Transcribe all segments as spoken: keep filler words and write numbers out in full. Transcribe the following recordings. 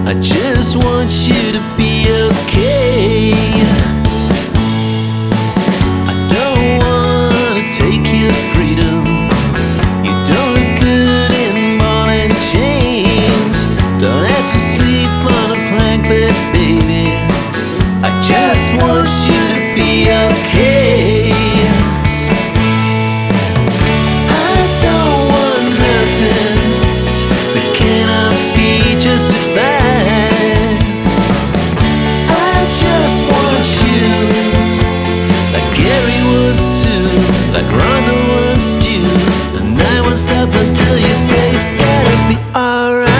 I just want you to be okay. I don't wanna take your freedom. You don't look good in ball and chains. Don't have to sleep on a plank bed, baby. I just want you to be okay. I don't want nothing that cannot be justified. I just want you, like Gary wants to, like Rhonda wants to. And I won't stop until you say it's gotta be alright.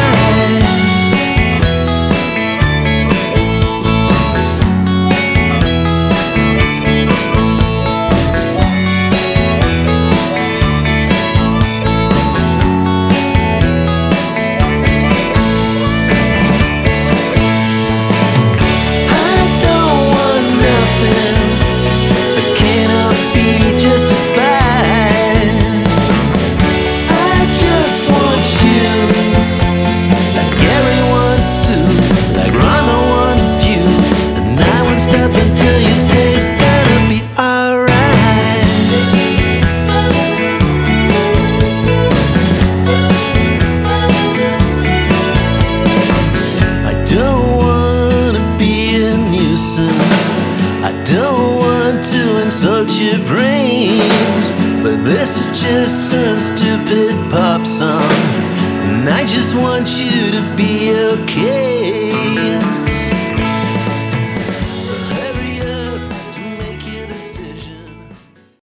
Until you say it's gonna be alright. I don't wanna be a nuisance. I don't want to insult your brains, but this is just some stupid pop song, and I just want you to be okay.